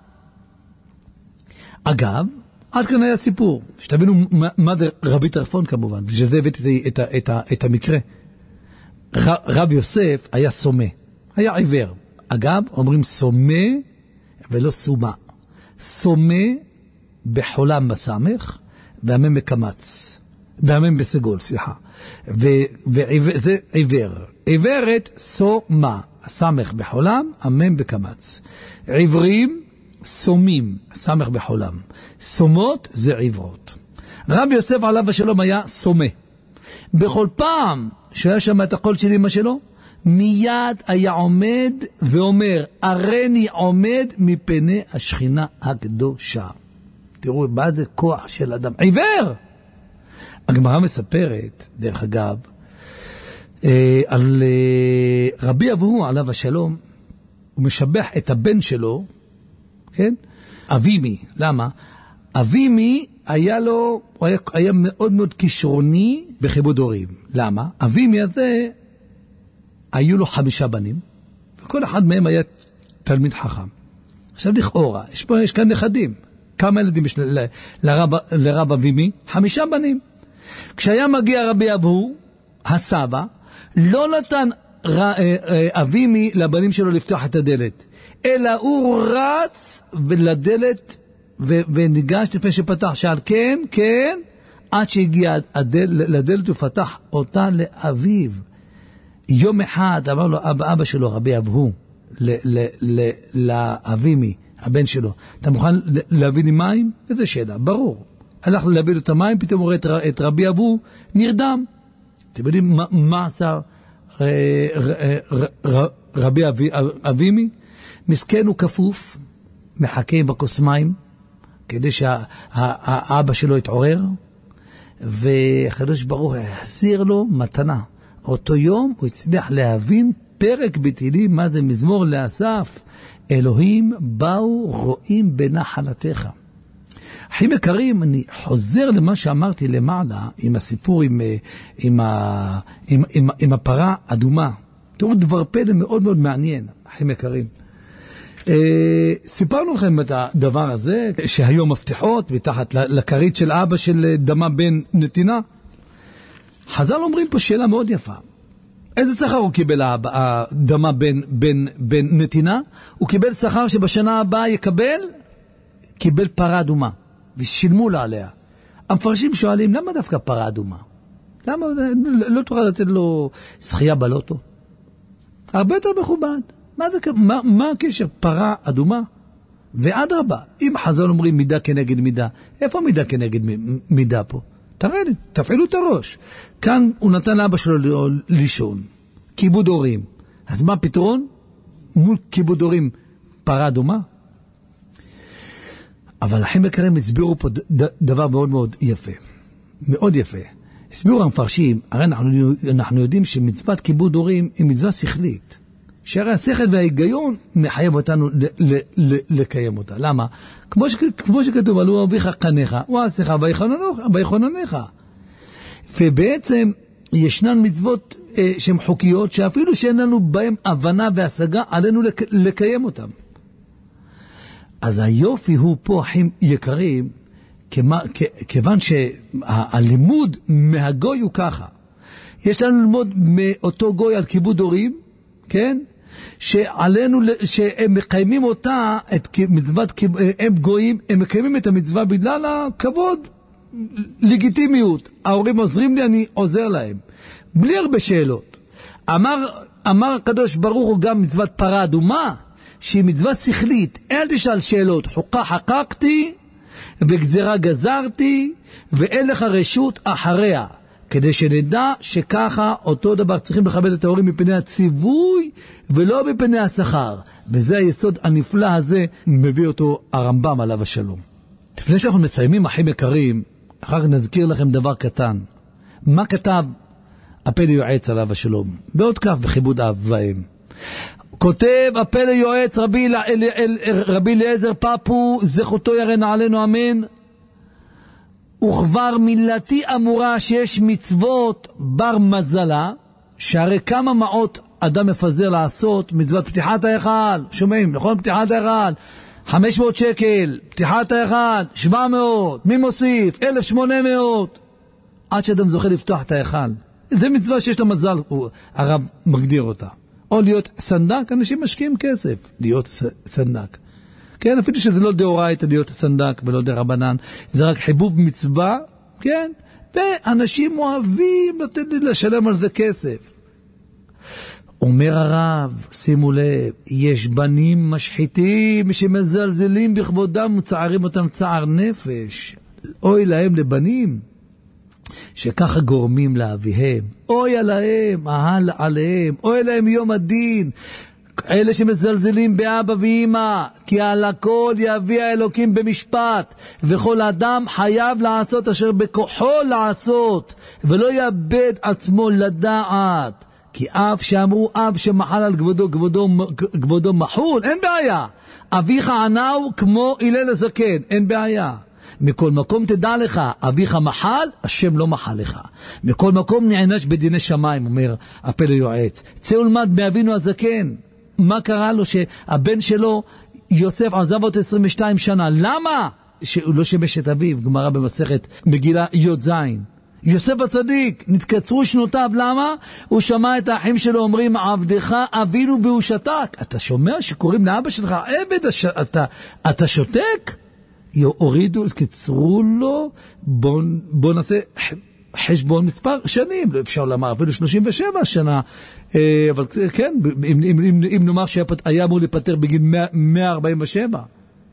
אגב, עד כאן היה סיפור, שתבינו מה, מה זה רבי טרפון כמובן, בשביל זה הבאתי את, את, את, את המקרה. רב יוסף היה סומה, היה עיוור. אגב, אומרים סומה ולא סומה. סומה בחולם בסמך, והמם בקמץ, והמם בסגול, סליחה. וזה עיוור. עיוורת סומה, סמך בחולם, המם בקמץ. עיוורים סומים, סמך בחולם. סומות זה עיוורות. רב יוסף עליו השלום היה סומה. בכל פעם שהיה שם את הקול של אמא שלו, מיד היה עומד ואומר, ארני עומד מפני השכינה הקדושה. תראו, מה זה כוח של אדם עיוור. הגמרא מספרת, דרך אגב, אה, על אה, רבי אבוהו עליו השלום, הוא משבח את הבן שלו, כן? אבימי. למה? אבימי היה לו, הוא היה, היה מאוד מאוד כישרוני בכיבוד הורים. למה? אבימי הזה, היו לו חמישה בנים, וכל אחד מהם היה תלמיד חכם. עכשיו לכאורה, יש פה, יש כאן נכדים. כמה ילדים יש ל, לרב, לרב אבימי? חמישה בנים. כשהיה מגיע רבי אבהו, הסבא, לא נתן ר, אבימי לבנים שלו לפתוח את הדלת, אלא הוא רץ ולדלת ו, וניגש לפני שפתח, שאל כן, כן, עד שהגיע הדל, לדלת ופתח אותה לאביו. יום אחד אמר לו אבא, אבא שלו, רבי אבהו, לאבימי, הבן שלו, אתה מוכן להביא לי מים? איזה שאלה, ברור. הלך להביא לו את המים, פתאום הוא רואה את רבי אבהו, נרדם. אתם יודעים מה, מה עשה רבי אבימי? מסכן הוא כפוף, מחכה עם בכוס מים, כדי שהאבא שלו יתעורר, והקדוש ברוך הוא החזיר לו מתנה. אותו יום הוא הצליח להבין פרק בתהילים, מה זה מזמור לאסף, אלוהים באו רואים בנחלתך. אחים יקרים, אני חוזר למה שאמרתי למעלה, עם הסיפור עם, עם, ה, עם, עם, עם הפרה אדומה. תראו דבר פלא מאוד מאוד מעניין, אחים יקרים. אה, סיפרנו לכם את הדבר הזה, שהיו מפתחות מתחת לכרית של אבא של דמה בן נתינה. חז"ל אומרים פה שאלה מאוד יפה. איזה שכר הוא קיבל הדמה בן, בן, בן נתינה? הוא קיבל שכר שבשנה הבאה יקבל, קיבל פרה אדומה, ושילמו לה עליה. המפרשים שואלים, למה דווקא פרה אדומה? למה לא תוכל לתת לו זכייה בלוטו? הרבה יותר מכובד. מה, זה, מה, מה הקשר? פרה אדומה? ועד רבה, אם חז"ל אומרים מידה כנגד מידה, איפה מידה כנגד מידה פה? תראה לי, תפעילו את הראש. כאן הוא נתן לאבא שלו לישון. כיבוד הורים. אז מה הפתרון? מול כיבוד הורים פרה אדומה? אבל אחים יקרים הסבירו פה ד- דבר מאוד מאוד יפה. מאוד יפה. הסבירו המפרשים, הרי אנחנו, אנחנו יודעים שמצוות כיבוד הורים היא מצווה שכלית. שהרי השכל וההיגיון מחייב אותנו ל- ל- ל- לקיים אותה. למה? כמו, ש- כמו שכתוב, עלו אביך קניך, ועשיך ויחונניך. ובעצם ישנן מצוות אה, שהן חוקיות, שאפילו שאין לנו בהן הבנה והשגה, עלינו לק- לקיים אותן. אז היופי הוא פה, אחים יקרים, כמה, כ- כיוון שהלימוד מהגוי הוא ככה. יש לנו ללמוד מאותו גוי על כיבוד הורים, כן? שעלינו, שהם מקיימים אותה, את מצוות, הם גויים, הם מקיימים את המצווה בגלל הכבוד, לגיטימיות. ההורים עוזרים לי, אני עוזר להם. בלי הרבה שאלות. אמר, אמר הקדוש ברוך הוא גם מצוות פרה אדומה, שהיא מצווה שכלית. אל תשאל שאלות. חוקה חקקתי, וגזרה גזרתי, ואין לך רשות אחריה. כדי שנדע שככה אותו דבר צריכים לכבד את ההורים מפני הציווי ולא מפני השכר. וזה היסוד הנפלא הזה, מביא אותו הרמב"ם עליו השלום. לפני שאנחנו מסיימים, אחים יקרים, אחר כך נזכיר לכם דבר קטן. מה כתב הפלא יועץ עליו השלום? בעוד כף בכיבוד אב ואם. כותב הפלא יועץ רבי, אל, אל, אל, רבי אליעזר פפו, זכותו ירן עלינו אמן. וכבר מילתי אמורה שיש מצוות בר מזלה, שהרי כמה מעות אדם מפזר לעשות מצוות פתיחת ההיכל, שומעים, נכון? פתיחת ההיכל, חמש מאות שקל, פתיחת ההיכל, שבע מאות, מי מוסיף? אלף ושמונה מאות, עד שאדם זוכה לפתוח את ההיכל. זה מצווה שיש לה מזל, הרב מגדיר אותה. או להיות סנדק, אנשים משקיעים כסף, להיות סנדק. כן, אפילו שזה לא דאורייתא להיות סנדק ולא דרבנן, זה רק חיבוב מצווה, כן? ואנשים אוהבים לתת לי לשלם על זה כסף. אומר הרב, שימו לב, יש בנים משחיתים שמזלזלים בכבודם וצערים אותם צער נפש. אוי להם לבנים שככה גורמים לאביהם. אוי עליהם, אהל עליהם, אוי להם יום הדין. אלה שמזלזלים באבא ואמא, כי על הכל יביא האלוקים במשפט, וכל אדם חייב לעשות אשר בכוחו לעשות, ולא יאבד עצמו לדעת, כי כי אף שאמרו אב שמחל על כבודו, כבודו, כבודו מחול, אין בעיה. אביך ענהו כמו הלל הזקן, אין בעיה. מכל מקום תדע לך, אביך מחל, השם לא מחל לך. מכל מקום נענש בדיני שמיים, אומר הפלא יועץ. צא ולמד מאבינו הזקן. מה קרה לו שהבן שלו, יוסף, עזב אותו עשרים ושתיים שנה? למה? שהוא לא שמש את אביו, גמרא במסכת מגילה י' ז'. יוסף הצדיק, נתקצרו שנותיו, למה? הוא שמע את האחים שלו אומרים, עבדך אבינו והוא שתק. אתה שומע שקוראים לאבא שלך, עבד, הש... אתה, אתה שותק? הורידו, קצרו לו, בוא, בוא נעשה חשבון מספר שנים, לא אפשר לומר, אפילו שלושים ושבע שנה, אבל כן, אם, אם, אם, אם נאמר שהיה אמור להיפטר בגיל מאה וארבעים ושבע.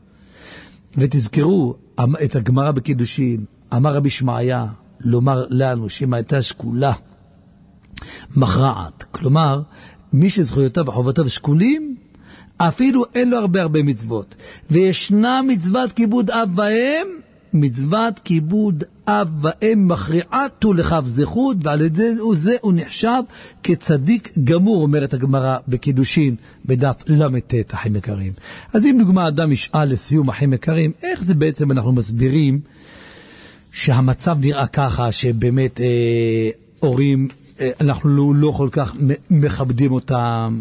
ותזכרו את הגמרא בקידושין, אמר רבי שמעיה, לומר לנו שאם הייתה שקולה מכרעת, כלומר מי שזכויותיו וחובותיו שקולים, אפילו אין לו הרבה הרבה מצוות, וישנה מצוות כיבוד אב ואם, מצוות כיבוד אב ואם מכריעת ולכף זכות, ועל ידי זה הוא נחשב כצדיק גמור, אומרת הגמרא בקידושין בדף למ"ט, אחים יקרים. אז אם דוגמה אדם ישאל לסיום, אחים יקרים, איך זה בעצם אנחנו מסבירים שהמצב נראה ככה, שבאמת אה, הורים, אה, אנחנו לא, לא כל כך מכבדים אותם,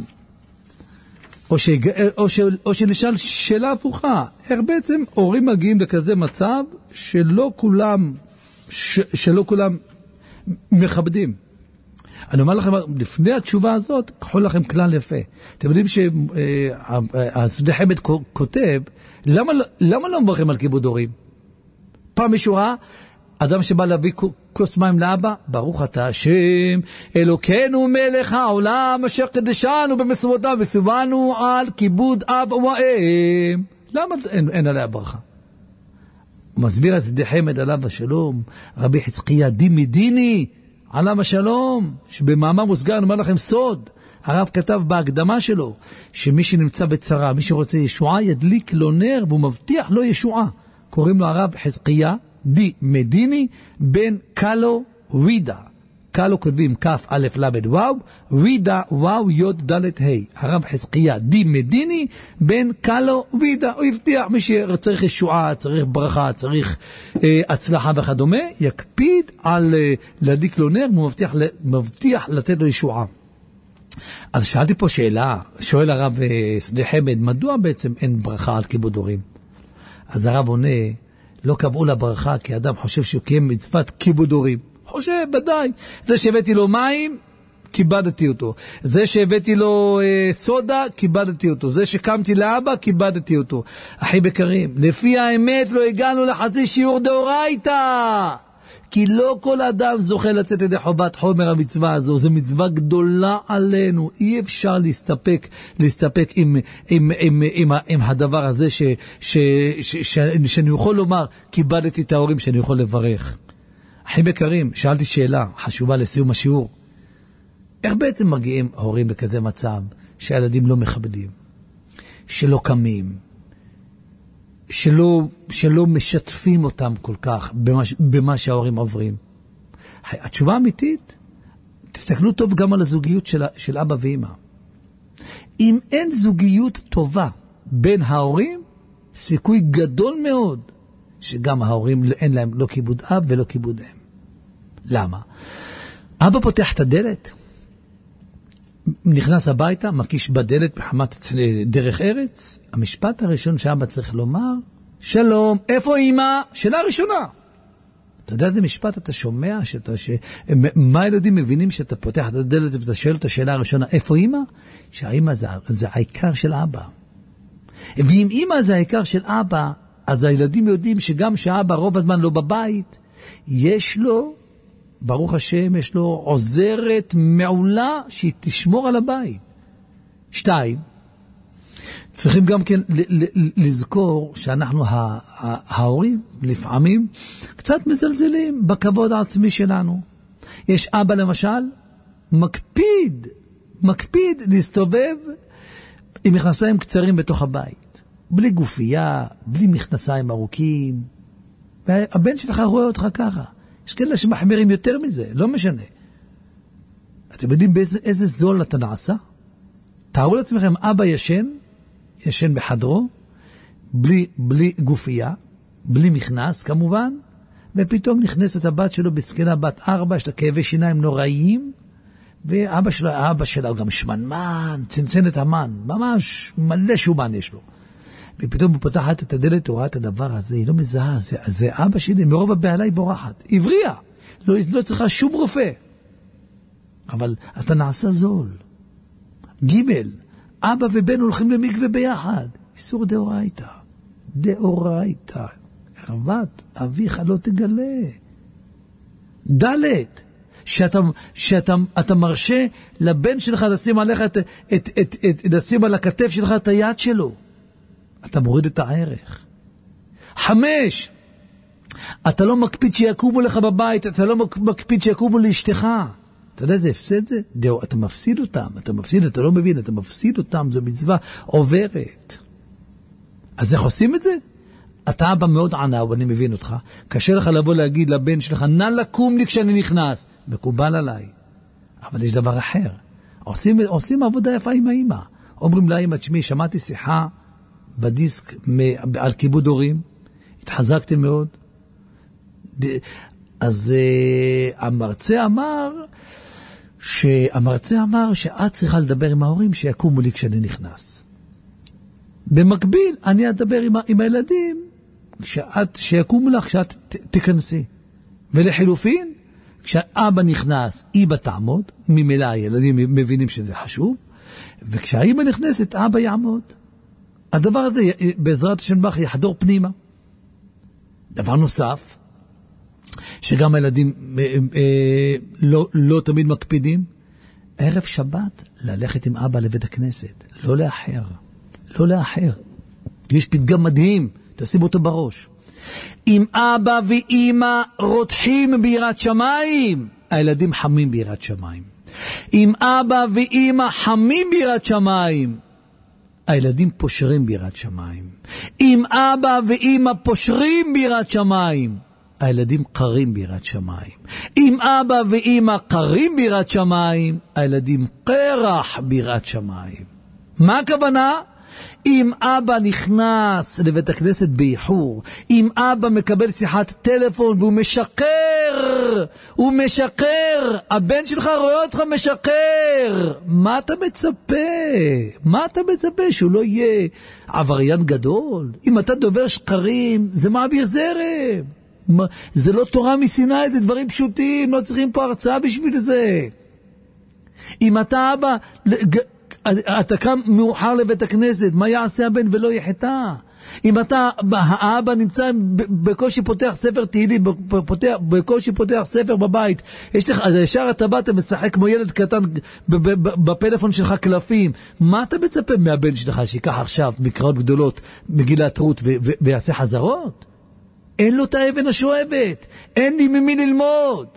או, ש, או, ש, או שנשאל שאלה הפוכה, איך בעצם הורים מגיעים לכזה מצב שלא כולם, ש, שלא כולם מכבדים? אני אומר לכם, לפני התשובה הזאת, קחו לכם כלל יפה. אתם יודעים שהשדה חמד כותב, למה, למה לא מברכים על כיבוד הורים? פעם מישהו ראה, אדם שבא להביא כוס מים לאבא, ברוך אתה השם, אלוקינו מלך העולם, אשר קדשנו במצוותיו, וציוונו על כיבוד אב ואם. למה אין, אין עליה ברכה? מסביר השדה חמד עליו השלום, רבי חזקיה דימי דיני, עליו השלום, שבמאמר מוסגר, אני אומר לכם סוד, הרב כתב בהקדמה שלו, שמי שנמצא בצרה, מי שרוצה ישועה, ידליק לו נר, והוא מבטיח לו ישועה. קוראים לו הרב חזקיה די מדיני בן קלו וידה. קלו כותבים כף א' למד וואו, וידה וואו יוד דלת ה'. הרב חזקיה די מדיני בן קלו וידה. הוא הבטיח, מי שצריך ישועה, צריך ברכה, צריך אה, הצלחה וכדומה, יקפיד על אה, להדיק לו נר, הוא מבטיח, מבטיח לתת לו ישועה. אז שאלתי פה שאלה, שואל הרב אה, שדה חמד, מדוע בעצם אין ברכה על כיבוד הורים? אז הרב עונה, לא קבעו לה ברכה, כי אדם חושב שהוא קיים מצוות כיבוד הורים. חושב, ודאי. זה שהבאתי לו מים, כיבדתי אותו. זה שהבאתי לו אה, סודה, כיבדתי אותו. זה שקמתי לאבא, כיבדתי אותו. אחי בקרים, לפי האמת לא הגענו לחצי שיעור דאורייתא. כי לא כל אדם זוכה לצאת ידי חובת חומר המצווה הזו. זו מצווה גדולה עלינו. אי אפשר להסתפק, להסתפק עם, עם, עם, עם, עם הדבר הזה ש, ש, ש, ש, שאני יכול לומר, כיבדתי את ההורים, שאני יכול לברך. אחי בקרים, שאלתי שאלה חשובה לסיום השיעור. איך בעצם מגיעים ההורים לכזה מצב שהילדים לא מכבדים, שלא קמים, שלא, שלא משתפים אותם כל כך במה, במה שההורים עוברים? התשובה האמיתית, תסתכלו טוב גם על הזוגיות של, של אבא ואמא. אם אין זוגיות טובה בין ההורים, סיכוי גדול מאוד שגם ההורים אין להם לא כיבוד אב ולא כיבוד אם. למה? אבא פותח את הדלת, נכנס הביתה, מקיש בדלת בחמת דרך ארץ, המשפט הראשון שאבא צריך לומר, שלום, איפה אמא? שאלה ראשונה. אתה יודע איזה משפט אתה שומע? שאתה, ש... מה הילדים מבינים שאתה פותח את הדלת ואתה שואל את השאלה הראשונה, איפה אמא? שהאמא זה, זה העיקר של אבא. ואם אמא זה העיקר של אבא, אז הילדים יודעים שגם שאבא רוב הזמן לא בבית, יש לו, ברוך השם, יש לו עוזרת מעולה שהיא תשמור על הבית. שתיים, צריכים גם כן לזכור שאנחנו ההורים לפעמים קצת מזלזלים בכבוד העצמי שלנו. יש אבא למשל, מקפיד, מקפיד להסתובב עם מכנסיים קצרים בתוך הבית. בלי גופייה, בלי מכנסיים ארוכים. והבן שלך רואה אותך ככה. יש כאלה שמחמירים יותר מזה, לא משנה. אתם יודעים באיזה, איזה זול אתה נעשה? תארו לעצמכם, אבא ישן, ישן בחדרו, בלי, בלי גופייה, בלי מכנס כמובן, ופתאום נכנסת הבת שלו בסקינה בת ארבע, יש לה כאבי שיניים נוראיים, ואבא שלו, האבא שלה הוא גם שמנמן, צנצן את המן, ממש מלא שומן יש לו. ופתאום הוא פותחת את הדלת, הוא רואה את הדבר הזה, היא לא מזהה, זה, זה אבא שלי, מרוב הבעלה היא בורחת, עברייה, לא, לא צריכה שום רופא. אבל אתה נעשה זול. ג' אבא ובן הולכים למקווה ביחד, איסור דאורייתא, דאורייתא, ערוות אביך לא תגלה. ד' שאתה, שאתה אתה מרשה לבן שלך לשים עליך את, את, את, את, לשים על הכתף שלך את היד שלו, אתה מוריד את הערך. חמש, אתה לא מקפיד שיקומו לך בבית, אתה לא מקפיד שיקומו לאשתך. אתה יודע איזה הפסד זה? דאו, אתה מפסיד אותם, אתה מפסיד, אתה לא מבין, אתה מפסיד אותם, זו מצווה עוברת. אז איך עושים את זה? אתה אבא מאוד ענב, אני מבין אותך. קשה לך לבוא להגיד לבן שלך, נא לקום לי כשאני נכנס. מקובל עליי. אבל יש דבר אחר. עושים, עושים עבודה יפה עם האמא. אומרים לאמא, תשמעי, שמעתי שיחה בדיסק מ- על כיבוד הורים, התחזקתי מאוד. אז uh, המרצה אמר, שהמרצה אמר שאת צריכה לדבר עם ההורים שיקומו לי כשאני נכנס. במקביל, אני אדבר עם, עם הילדים שאת, שיקומו לך כשאת ת, תכנסי. ולחילופין, כשאבא נכנס, אמא תעמוד, ממילא הילדים מבינים שזה חשוב, וכשהאמא נכנסת, אבא יעמוד. הדבר הזה, בעזרת השם בך, יחדור פנימה. דבר נוסף, שגם הילדים אה, אה, לא, לא תמיד מקפידים, ערב שבת ללכת עם אבא לבית הכנסת, לא לאחר, לא לאחר. יש פתגם מדהים, תשים אותו בראש. אם אבא ואמא רותחים ביראת שמיים, הילדים חמים ביראת שמיים. אם אבא ואמא חמים ביראת שמיים, הילדים פושרים ביראת שמיים. אם אבא ואמא פושרים ביראת שמיים, הילדים קרים ביראת שמיים. אם אבא ואמא קרים ביראת שמיים, הילדים קרח ביראת שמיים. מה הכוונה? אם אבא נכנס לבית הכנסת באיחור, אם אבא מקבל שיחת טלפון והוא משקר, הוא משקר, הבן שלך רואה אותך משקר, מה אתה מצפה? מה אתה מצפה? שהוא לא יהיה עבריין גדול? אם אתה דובר שקרים, זה מעביר זרם. זה לא תורה מסיני, זה דברים פשוטים, לא צריכים פה הרצאה בשביל זה. אם אתה אבא, אתה קם מאוחר לבית הכנסת, מה יעשה הבן ולא יחטא? אם אתה, האבא נמצא בקושי פותח ספר תהילים, בקושי פותח ספר בבית, יש לך, ישר אתה בא, אתה משחק כמו ילד קטן בפלאפון שלך קלפים, מה אתה מצפה מהבן שלך שיקח עכשיו מקראות גדולות מגילת רות ויעשה חזרות? אין לו את האבן השואבת, אין לי ממי ללמוד.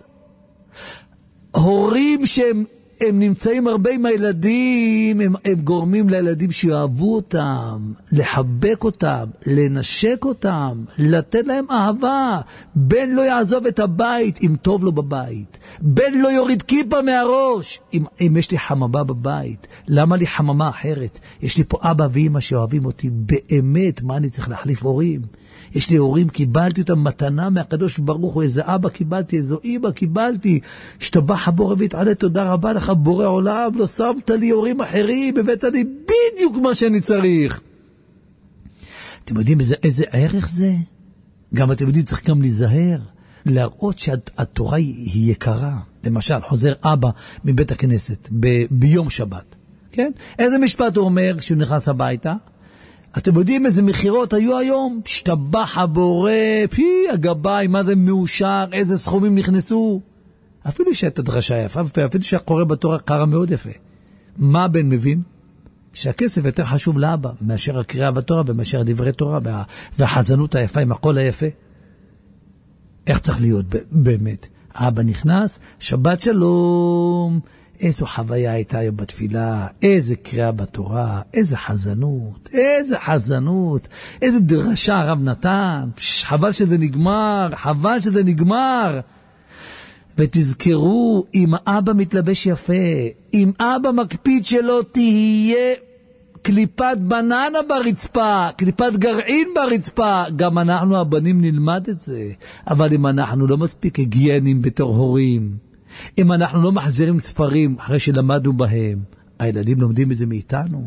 הורים שהם הם נמצאים הרבה עם הילדים, הם, הם גורמים לילדים שיאהבו אותם, לחבק אותם, לנשק אותם, לתת להם אהבה. בן לא יעזוב את הבית אם טוב לו בבית. בן לא יוריד כיפה מהראש אם, אם יש לי חממה בבית. למה לי חממה אחרת? יש לי פה אבא ואמא שאוהבים אותי באמת, מה אני צריך להחליף הורים? יש לי הורים, קיבלתי אותם מתנה מהקדוש ברוך הוא, איזה אבא קיבלתי, איזו אמא קיבלתי, השתבח הבורא והתעלה, תודה רבה לך בורא עולם, לא שמת לי הורים אחרים, הבאת לי בדיוק מה שאני צריך. אתם יודעים איזה, איזה ערך זה? גם אתם יודעים, צריך גם להיזהר, להראות שהתורה היא יקרה. למשל, חוזר אבא מבית הכנסת ב- ביום שבת, כן? איזה משפט הוא אומר כשהוא נכנס הביתה? אתם יודעים איזה מחירות היו היום? שתבח הבורא, פי הגבאי, מה זה מאושר, איזה סכומים נכנסו. אפילו שהייתה דרשה יפה, אפילו שהקורא בתורה קרא מאוד יפה. מה בן מבין? שהכסף יותר חשוב לאבא, מאשר הקריאה בתורה ומאשר דברי תורה, וה, והחזנות היפה עם הקול היפה. איך צריך להיות באמת? אבא נכנס, שבת שלום, איזו חוויה הייתה היום בתפילה, איזה קריאה בתורה, איזה חזנות, איזה חזנות, איזה דרשה הרב נתן, חבל שזה נגמר, חבל שזה נגמר. ותזכרו, אם אבא מתלבש יפה, אם אבא מקפיד שלא תהיה קליפת בננה ברצפה, קליפת גרעין ברצפה, גם אנחנו הבנים נלמד את זה. אבל אם אנחנו לא מספיק היגיינים בתור הורים, אם אנחנו לא מחזירים ספרים אחרי שלמדנו בהם, הילדים לומדים את זה מאיתנו.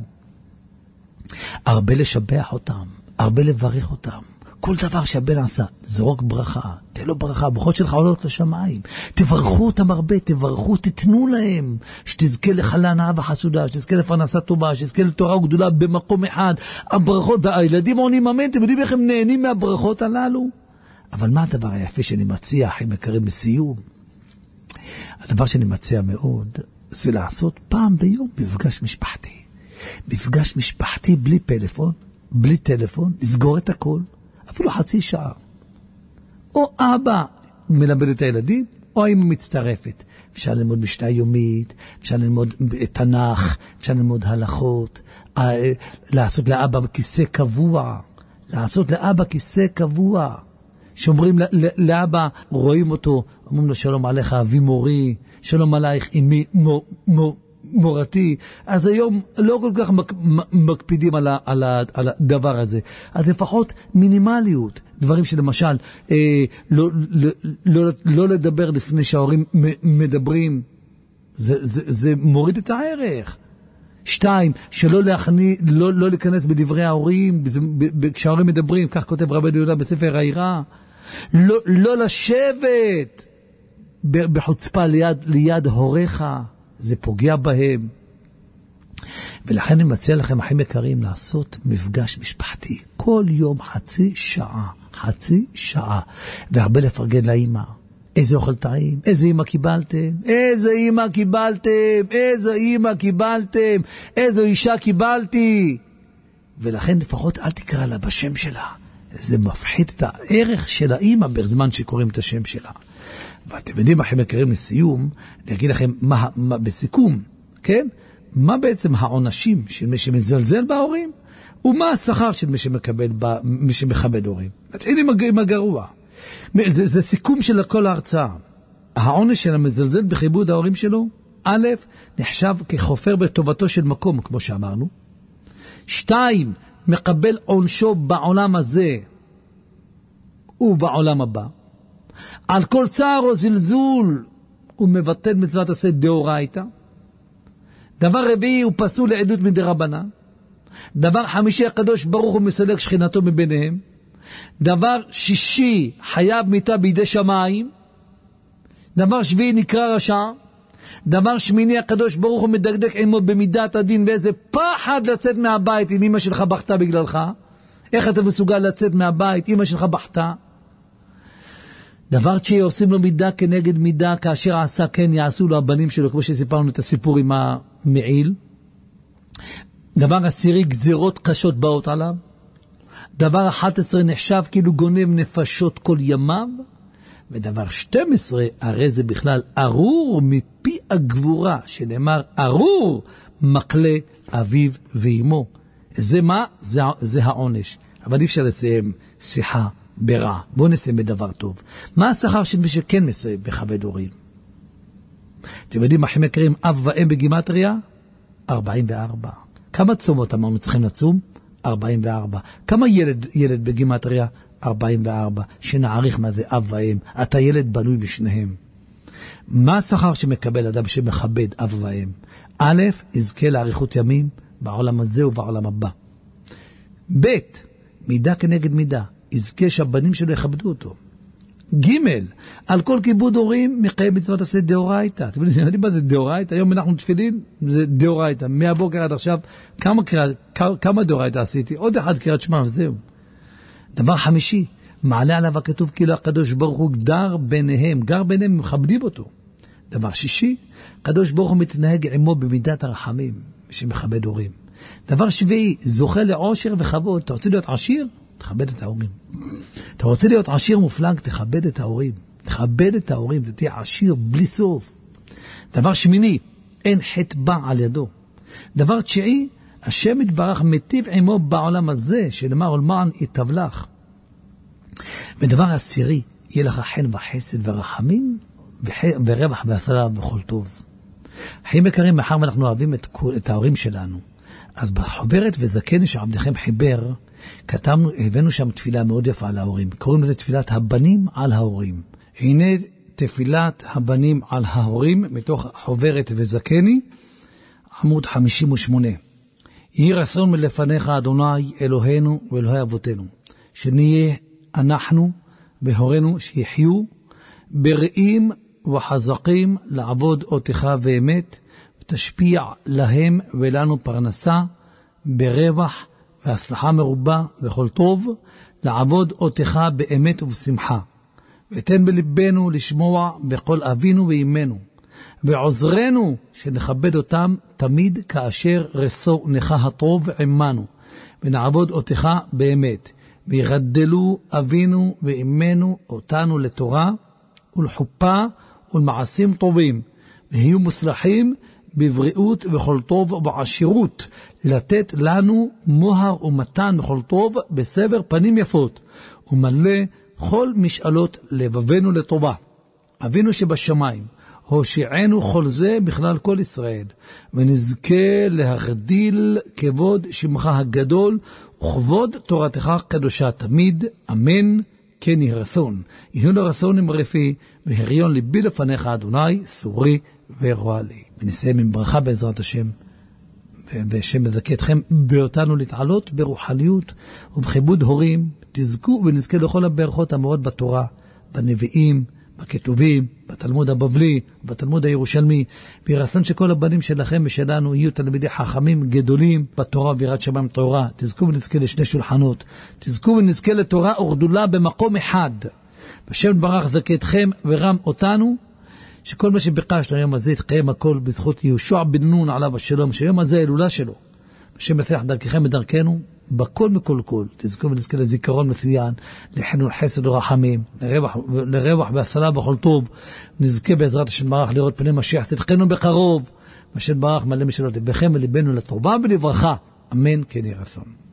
הרבה לשבח אותם, הרבה לברך אותם. כל דבר שהבן עשה, זרוק ברכה, תהיה לו ברכה, הברכות שלך עולות לשמיים. תברכו אותם הרבה, תברכו, תתנו להם, שתזכה לחלנה וחסודה, שתזכה לפרנסה טובה, שתזכה לתורה וגדולה במקום אחד. הברכות, והילדים עונים אמן, אתם יודעים איך הם נהנים מהברכות הללו? אבל מה הדבר היפה שאני מציע, אחים יקרים, בסיום? הדבר שאני מציע מאוד, זה לעשות פעם ביום מפגש משפחתי. מפגש משפחתי בלי פלאפון, בלי טלפון, לסגור את הכל. אפילו חצי שעה. או אבא מלמד את הילדים, או אמא מצטרפת. אפשר ללמוד משנה יומית, אפשר ללמוד תנ"ך, אפשר ללמוד הלכות, לעשות לאבא כיסא קבוע, לעשות לאבא כיסא קבוע. שאומרים לאבא, רואים אותו, אומרים לו שלום עליך אבי מורי, שלום עלייך אמי מור, מור, מורתי. אז היום לא כל כך מק, מקפידים על, ה, על, ה, על הדבר הזה. אז לפחות מינימליות, דברים שלמשל אה, לא, לא, לא, לא לדבר לפני שההורים מדברים, זה, זה, זה מוריד את הערך. שתיים, שלא להכניס, לא, לא להיכנס בדברי ההורים, כשההורים מדברים, כך כותב רבנו יהודה בספר העירה, לא, לא לשבת בחוצפה ליד, ליד הוריך, זה פוגע בהם. ולכן אני מציע לכם, אחים יקרים, לעשות מפגש משפחתי, כל יום חצי שעה, חצי שעה, והרבה לפרגן לאמא. איזה אוכל טעים, איזה אמא קיבלתם, איזה אמא קיבלתם, איזה אמא קיבלתם, איזו אישה קיבלתי. ולכן לפחות אל תקרא לה בשם שלה. זה מפחית את הערך של האמא בזמן שקוראים את השם שלה. ואתם יודעים, אחים יקרים, לסיום, אני אגיד לכם מה, מה, בסיכום, כן? מה בעצם העונשים של מי שמזלזל בהורים, ומה השכר של מי שמקבל, מי שמכבד הורים. נתחיל עם, עם הגרוע. זה, זה סיכום של כל ההרצאה. העונש של המזלזל בכיבוד ההורים שלו, א', נחשב כחופר בטובתו של מקום, כמו שאמרנו. שתיים, מקבל עונשו בעולם הזה ובעולם הבא. על כל צער או זלזול הוא מבטל מצוות עשה דאורייתא. דבר רביעי הוא פסול לעדות מדרבנן. דבר חמישי, הקדוש ברוך הוא מסלק שכינתו מביניהם. דבר שישי, חייב מיתה בידי שמיים. דבר שביעי, נקרא רשע. דבר שמיני, הקדוש ברוך הוא מדקדק עמו במידת הדין, ואיזה פחד לצאת מהבית אם אמא שלך בכתה בגללך. איך אתה מסוגל לצאת מהבית, אמא שלך בכתה? דבר תשיעי, עושים לו מידה כנגד מידה, כאשר עשה כן יעשו לו הבנים שלו, כמו שסיפרנו את הסיפור עם המעיל. דבר עשירי, גזירות קשות באות עליו. דבר אחת עשרה, נחשב כאילו גונב נפשות כל ימיו. ודבר שתים עשרה, הרי זה בכלל ארור מפי הגבורה, שנאמר ארור מקלה אביו ואימו. זה מה? זה, זה העונש. אבל אי אפשר לסיים שיחה ברע. בואו נסיים בדבר טוב. מה השכר של מי שכן מסיים בכבד הורים? אתם יודעים, אחים יקרים, אב ואם בגימטריה? ארבעים וארבע. כמה צומות אמרנו צריכים לצום? ארבעים וארבע. כמה ילד, ילד בגימטריה? ארבעים וארבע. שנעריך מה זה אב ואם. אתה ילד בנוי משניהם. מה השכר שמקבל אדם שמכבד אב ואם? א', יזכה לאריכות ימים בעולם הזה ובעולם הבא. ב', מידה כנגד מידה. יזכה שהבנים שלו יכבדו אותו. ג', על כל כיבוד הורים מקיים מצוות עשה דאורייתא. אתם יודעים מה זה דאורייתא? היום אנחנו תפילין, זה דאורייתא. מהבוקר עד עכשיו, כמה, כמה דאורייתא עשיתי? עוד אחד קריאת שמע וזהו. דבר חמישי, מעלה עליו הכתוב כאילו הקדוש ברוך הוא גר ביניהם, גר ביניהם, מכבדים אותו. דבר שישי, הקדוש ברוך הוא מתנהג עמו במידת הרחמים, שמכבד הורים. דבר שביעי, זוכה לעושר וכבוד. אתה רוצה להיות עשיר? תכבד את ההורים. אתה רוצה להיות עשיר מופלג? תכבד את ההורים. תכבד את ההורים, תהיה עשיר בלי סוף. דבר שמיני, אין חטא בא על ידו. דבר תשיעי, השם יתברך מטיב עמו בעולם הזה, שלמר ולמען יטב לך. ודבר עשירי, יהיה לך חן וחסד ורחמים, ורווח בהצלה בכל טוב. חיים יקרים, מאחר ואנחנו אוהבים את, את ההורים שלנו, אז בחוברת וזקן שעבדכם חיבר, כתבנו, הבאנו שם תפילה מאוד יפה על ההורים. קוראים לזה תפילת הבנים על ההורים. הנה תפילת הבנים על ההורים, מתוך חוברת וזקני, עמוד חמישים ושמונה. יהי רצון מלפניך אדוני אלוהינו ואלוהי אבותינו, שנהיה אנחנו והורינו שיחיו בריאים וחזקים לעבוד אותך ואמת, ותשפיע להם ולנו פרנסה ברווח והצלחה מרובה וכל טוב, לעבוד אותך באמת ובשמחה. ותן בלבנו לשמוע בכל אבינו ואימנו, ועוזרנו שנכבד אותם תמיד כאשר רצונך הטוב עמנו, ונעבוד אותך באמת, ויגדלו אבינו ואימנו אותנו לתורה ולחופה ולמעשים טובים, והיו מוצלחים בבריאות וכל טוב ובעשירות, לתת לנו מוהר ומתן וכל טוב בסבר פנים יפות, ומלא כל משאלות לבבנו לטובה. אבינו שבשמיים, הושיענו כל זה בכלל כל ישראל, ונזכה להגדיל כבוד שמך הגדול, וכבוד תורתך קדושה תמיד, אמן. כן יהי רצון. יהיו לרצון עם רפי, והריון ליבי לפניך אדוני, סורי ורוע לי. ונסיים עם ברכה בעזרת השם, ושם מזכה אתכם באותנו להתעלות ברוחניות ובכיבוד הורים. תזכו ונזכה לכל הברכות המאוד בתורה, בנביאים, בכתובים, בתלמוד הבבלי, בתלמוד הירושלמי. ברצון שכל הבנים שלכם ושלנו יהיו תלמידי חכמים גדולים בתורה וביראת שמיים תורה. תזכו ונזכה לשני שולחנות, תזכו ונזכה לתורה ורדולה במקום אחד. בשם ברך זכה אתכם ורם אותנו, שכל מה שביקשנו היום הזה יתקיים הכל בזכות יהושע בן נון עליו השלום, שהיום הזה ההילולה שלו. בשם מסייח דרככם ודרכנו, בכל מכל כל, תזכו ונזכה לזיכרון מצוין, לחינון חסד ורחמים, לרווח, לרווח בהצלה בכל טוב, נזכה בעזרת השם ברך לראות פני משיח צדקנו בקרוב, השם ברך מלא משאלות לבכם ולבנו לטובה ולברכה, אמן כן יהי רצון.